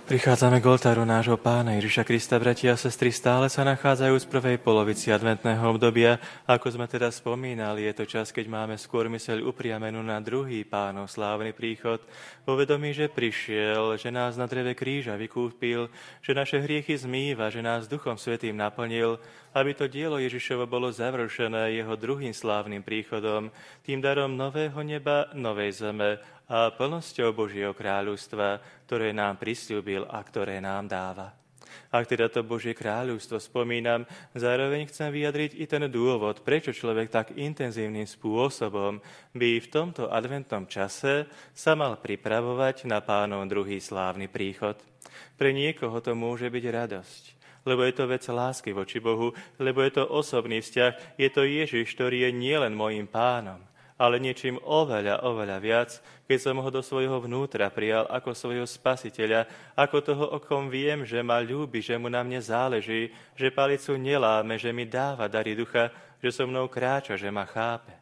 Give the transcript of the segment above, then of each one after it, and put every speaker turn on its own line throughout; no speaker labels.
Prichádzame k oltáru nášho Pána Ježiša Krista, bratia a sestry, stále sa nachádzajú z prvej polovici adventného obdobia. Ako sme teda spomínali, je to čas, keď máme skôr myseľ upriamenú na druhý Pánov slávny príchod. Vo vedomí, že prišiel, že nás na dreve kríža vykúpil, že naše hriechy zmýva, že nás Duchom Svätým naplnil, aby to dielo Ježišovo bolo završené jeho druhým slávnym príchodom, tým darom nového neba, novej zeme a plnosťou Božieho kráľovstva, ktoré nám prisľúbil a ktoré nám dáva. Ak teda to Božie kráľovstvo spomínam, zároveň chcem vyjadriť i ten dôvod, prečo človek tak intenzívnym spôsobom by v tomto adventnom čase sa mal pripravovať na Pánov druhý slávny príchod. Pre niekoho to môže byť radosť, lebo je to vec lásky voči Bohu, lebo je to osobný vzťah, je to Ježiš, ktorý je nielen mojím Pánom, ale niečím oveľa, oveľa viac, keď som ho do svojho vnútra prijal ako svojho spasiteľa, ako toho, o kom viem, že ma ľúbi, že mu na mne záleží, že palicu neláme, že mi dáva dary ducha, že so mnou kráča, že ma chápe.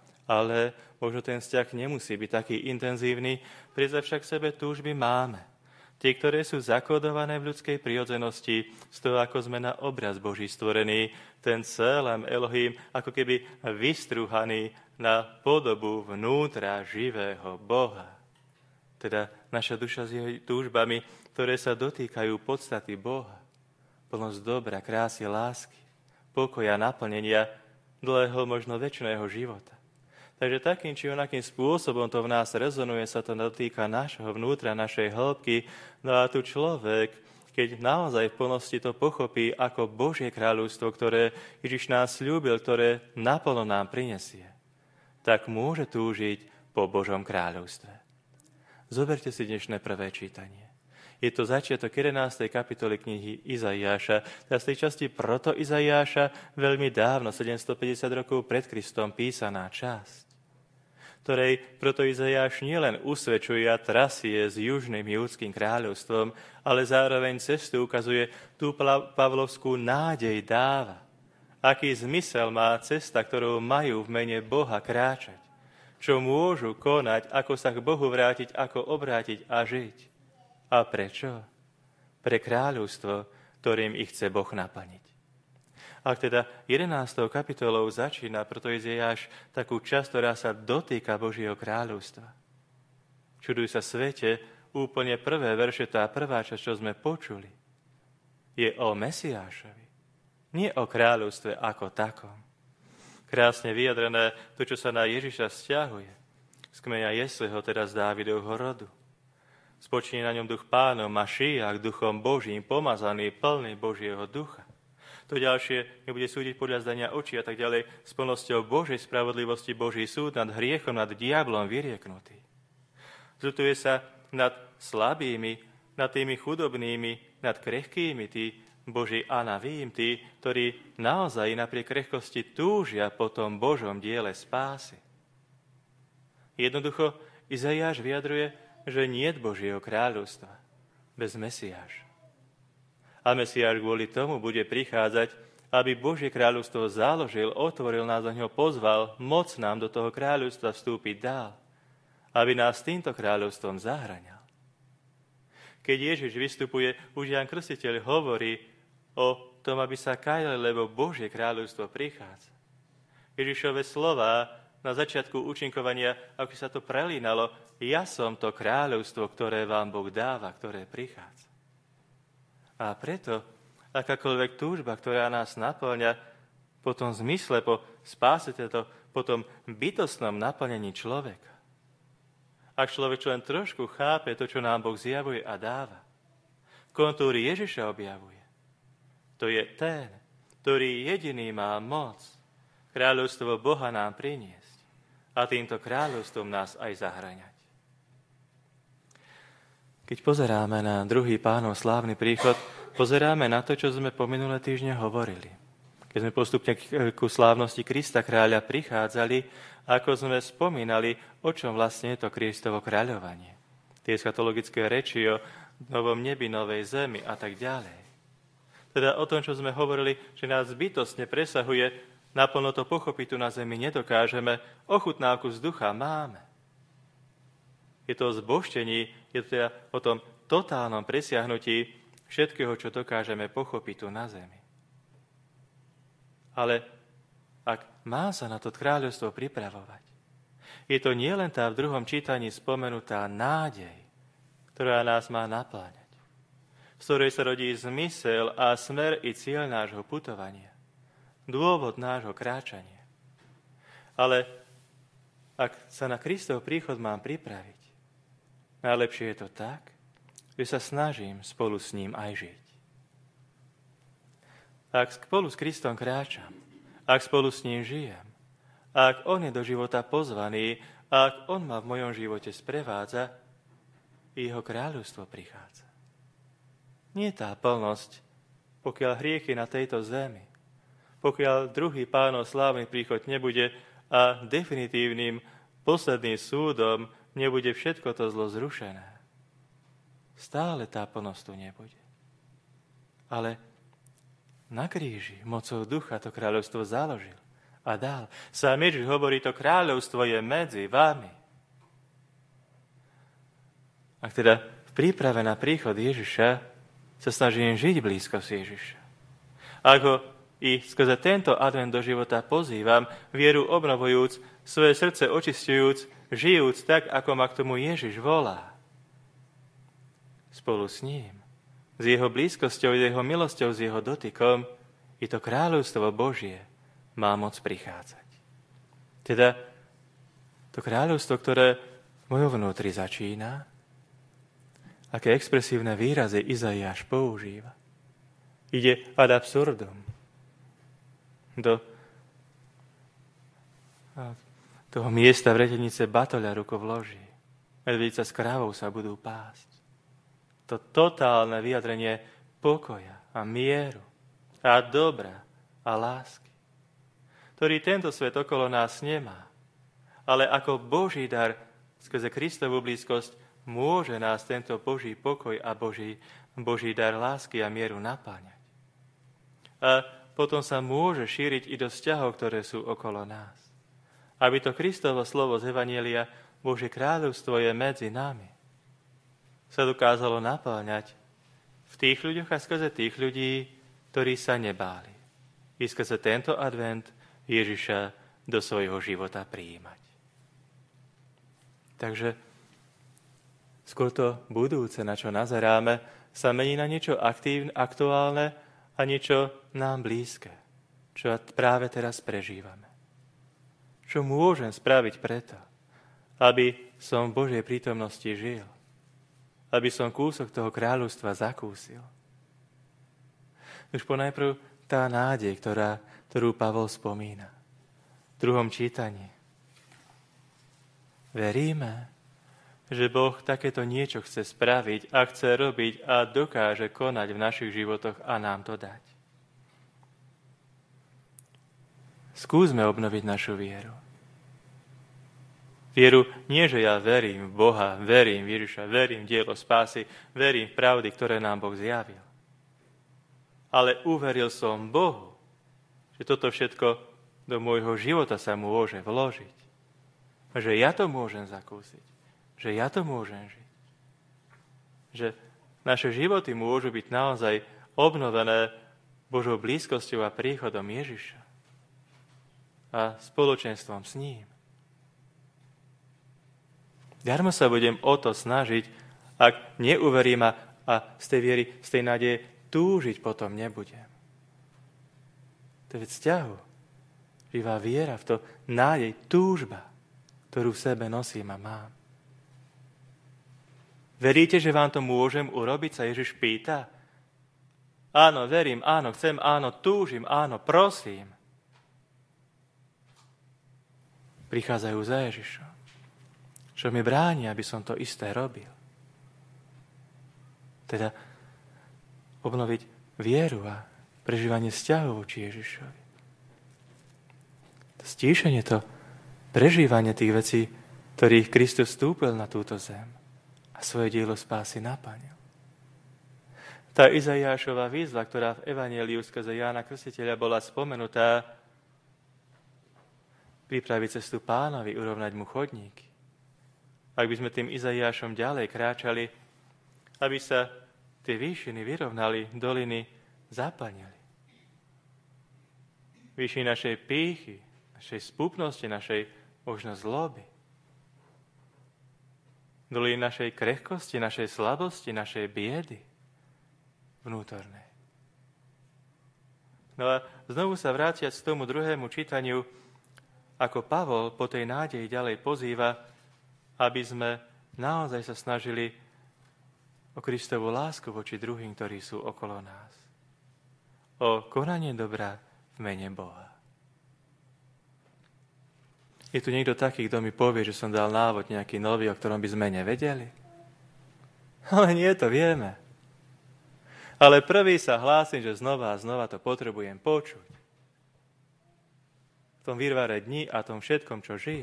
Ale možno ten vzťah nemusí byť taký intenzívny, predsa však v sebe túžby máme. Tie, ktoré sú zakódované v ľudskej prirodzenosti, z toho, ako sme na obraz Boží stvorení, ten celém Elohim, ako keby vystrúhaný na podobu vnútra živého Boha. Teda naša duša s jeho túžbami, ktoré sa dotýkajú podstaty Boha. Plnosť dobra, krásy, lásky, pokoja, naplnenia, dlhého, možno večného života. Takže takým či onakým spôsobom to v nás rezonuje, sa to dotýka našho vnútra, našej hĺbky. No a tu človek, keď naozaj v plnosti to pochopí ako Božie kráľovstvo, ktoré Ježiš nás sľúbil, ktoré naplno nám prinesie, tak môže túžiť po Božom kráľovstve. Zoberte si dnešné prvé čítanie. Je to začiatok 11. kapitoly knihy Izaiáša, teda z tej časti proto Izaiáša, veľmi dávno, 750 rokov pred Kristom písaná časť, ktorej proto Izaiáš nielen usvedčuje a trasie s južným judským kráľovstvom, ale zároveň cestu ukazuje, tú pavlovskú nádej dáva. Aký zmysel má cesta, ktorou majú v mene Boha kráčať? Čo môžu konať, ako sa k Bohu vrátiť, ako obrátiť a žiť? A prečo? Pre kráľovstvo, ktorým ich chce Boh naplniť. Ak teda 11. kapitolou začína proto Izaiáš takú časť, ktorá sa dotýka Božieho kráľovstva. Čuduj sa svete, úplne prvé verše, tá prvá časť, čo sme počuli, je o Mesiášovi, nie o kráľovstve ako takom. Krásne vyjadrené to, čo sa na Ježiša vzťahuje, z kmeňa Jesleho, teda z Dávidovho rodu. Spočíne na ňom duch Pánov, Mašiach, duchom Božím, pomazaný, plný Božieho ducha. To ďalšie nebude súdiť podľa zdania očí a tak ďalej, s plnosťou Božej spravodlivosti, Boží súd nad hriechom, nad diablom vyrieknutý. Zľutuje sa nad slabými, nad tými chudobnými, nad krehkými, tí Boží anavím, tí, ktorí naozaj napriek krehkosti túžia po tom Božom diele spásy. Jednoducho Izaiáš vyjadruje, že niet Božieho kráľovstva bez Mesiáša. A Mesiáš kvôli tomu bude prichádzať, aby Božie kráľovstvo založil, otvoril nás a ňo pozval, moc nám do toho kráľovstva vstúpiť dál, aby nás týmto kráľovstvom zahŕňal. Keď Ježiš vystupuje, už Ján Krstiteľ hovorí o tom, aby sa kajali, lebo Božie kráľovstvo prichádza. Ježišove slová na začiatku účinkovania, ako sa to prelínalo, ja som to kráľovstvo, ktoré vám Boh dáva, ktoré prichádza. A preto akákoľvek túžba, ktorá nás naplňa po tom zmysle, po spáse, po tom bytostnom naplnení človeka. Ak človek len trošku chápe to, čo nám Boh zjavuje a dáva, kontúry Ježiša objavuje, to je ten, ktorý jediný má moc kráľovstvo Boha nám priniesť a týmto kráľovstvom nás aj zahŕňať. Keď pozeráme na druhý Pánov slávny príchod, pozeráme na to, čo sme po minulé týždne hovorili. Keď sme postupne ku slávnosti Krista kráľa prichádzali, ako sme spomínali, o čom vlastne je to Kristovo kráľovanie. Tie eschatologické reči o novom nebi, novej zemi a tak ďalej. Teda o tom, čo sme hovorili, že nás bytostne presahuje, naplno to pochopiť tu na zemi nedokážeme, ochutnávku z ducha máme. Je to o zbožtení, je to teda o tom totálnom presiahnutí všetkého, čo dokážeme pochopiť tu na zemi. Ale ak má sa na to kráľovstvo pripravovať, je to nielen tá v druhom čítaní spomenutá nádej, ktorá nás má napláňať, z ktorej sa rodí zmysel a smer i cieľ nášho putovania, dôvod nášho kráčania. Ale ak sa na Kristov príchod mám pripraviť, najlepšie je to tak, že sa snažím spolu s ním aj žiť. Ak spolu s Kristom kráčam, ak spolu s ním žijem, ak on je do života pozvaný, ak on ma v mojom živote sprevádza, jeho kráľovstvo prichádza. Nie tá plnosť, pokiaľ hriechy na tejto zemi, pokiaľ druhý Pánov slávny príchod nebude a definitívnym posledným súdom nebude všetko to zlo zrušené. Stále tá plnosť tu nebude. Ale na kríži mocou ducha to kráľovstvo založil a dal. Sám Ježiš hovorí, to kráľovstvo je medzi vami. Ak teda v príprave na príchod Ježiša sa snažím žiť blízko si Ježiša, ak ho i skrze tento advent do života pozývam, vieru obnovujúc, svoje srdce očisťujúc, žijúc tak, ako ma k tomu Ježiš volá. Spolu s ním, s jeho blízkosťou, s jeho milosťou, s jeho dotykom, i to kráľovstvo Božie má moc prichádzať. Teda to kráľovstvo, ktoré v mojom vnútri začína, aké expresívne výrazy Izaiáš používa. Ide ad absurdum. Do toho miesta v retenice batoľa ruko vloží. Medvíca s krávou sa budú pásť. To totálne vyjadrenie pokoja a mieru a dobra a lásky, ktorý tento svet okolo nás nemá, ale ako Boží dar skrze Kristovú blízkosť môže nás tento Boží pokoj a Boží dar lásky a mieru napáňať. A potom sa môže šíriť i do vzťahov, ktoré sú okolo nás. Aby to Kristovo slovo z Evanjelia, Božie kráľovstvo je medzi nami, sa dokázalo napáňať v tých ľuďoch a skrze tých ľudí, ktorí sa nebáli. I skrze tento advent Ježiša do svojho života prijímať. Takže skôr to budúce, na čo nazeráme, sa mení na niečo aktuálne a niečo nám blízke, čo práve teraz prežívame. Čo môžem spraviť preto, aby som v Božej prítomnosti žil, aby som kúsok toho kráľovstva zakúsil. Už ponajprv tá nádej, ktorú Pavol spomína v druhom čítaní. Veríme, že Boh takéto niečo chce spraviť a chce robiť a dokáže konať v našich životoch a nám to dať. Skúsme obnoviť našu vieru. Vieru nie, že ja verím v Boha, verím v Ježiša, verím v dielo spásy, verím v pravdy, ktoré nám Boh zjavil. Ale uveril som Bohu, že toto všetko do môjho života sa môže vložiť. Že ja to môžem zakúsiť. Že ja to môžem žiť. Že naše životy môžu byť naozaj obnovené Božou blízkosťou a príchodom Ježiša a spoločenstvom s ním. Darmo sa budem o to snažiť, ak neuverím a z tej viery, z tej nádeje túžiť potom nebudem. To je vzťahu. Živá viera v to, nádej, túžba, ktorú v sebe nosím a mám. Veríte, že vám to môžem urobiť, sa Ježiš pýta? Áno, verím, áno, chcem, áno, túžim, áno, prosím. Prichádzajú za Ježišom. Čo mi bráni, aby som to isté robil. Teda obnoviť vieru a prežívanie vzťahov voči Ježišovi. To stíšenie, to prežívanie tých vecí, ktorých Kristus vstúpil na túto zem a svoje dielo spásy naplnil. Tá Izaiášova výzva, ktorá v Evanjeliu skrze Jána Krstiteľa bola spomenutá, pripraviť cestu Pánovi, urovnať mu chodníky. Ak by sme tým Izaiášom ďalej kráčali, aby sa tie výšiny vyrovnali, doliny zaplnili. Výšiny našej pýchy, našej spúpnosti, našej možno zloby. Doliny našej krehkosti, našej slabosti, našej biedy vnútornej. No a znovu sa vrátiac k tomu druhému čítaniu, ako Pavol po tej nádeji ďalej pozýva, aby sme naozaj sa snažili o Kristovu lásku voči druhým, ktorí sú okolo nás. O konanie dobra v mene Boha. Je tu niekto taký, kto mi povie, že som dal návod nejaký nový, o ktorom by sme nevedeli? Ale nie, to vieme. Ale prvý sa hlásim, že znova a znova to potrebujem počuť. V tom výrvare dní a tom všetkom, čo žije.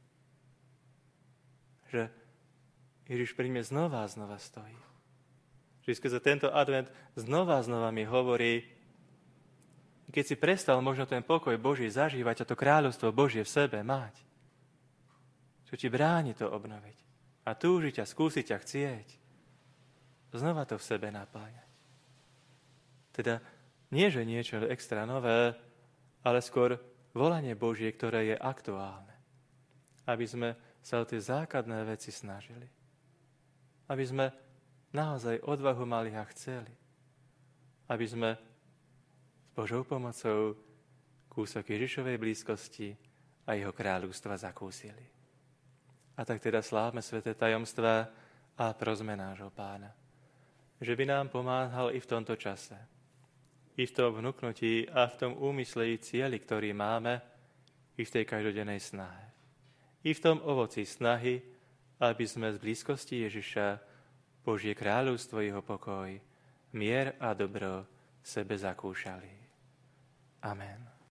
Že Ježiš pri mne znova a znova stojí. Že skrze tento advent znova a znova mi hovorí, keď si prestal možno ten pokoj Boží zažívať a to kráľovstvo Božie v sebe mať, čo ti bráni to obnoviť a túžiť a skúsiť a chcieť, znova to v sebe napáňať. Teda nie, že niečo extra nové, ale skôr volanie Božie, ktoré je aktuálne. Aby sme sa o tie základné veci snažili. Aby sme naozaj odvahu mali a chceli. Aby sme s Božou pomocou kúsok Ježišovej blízkosti a jeho kráľovstva zakúsili. A tak teda slávme sväté tajomstvá a prosme nášho Pána, že by nám pomáhal i v tomto čase. I v tom vnúknutí a v tom úmysle i cieli, ktorý máme, i v tej každodennej snahe. I v tom ovoci snahy, aby sme z blízkosti Ježiša Božie kráľovstvo, jeho pokoj, mier a dobro sebe zakúšali. Amen.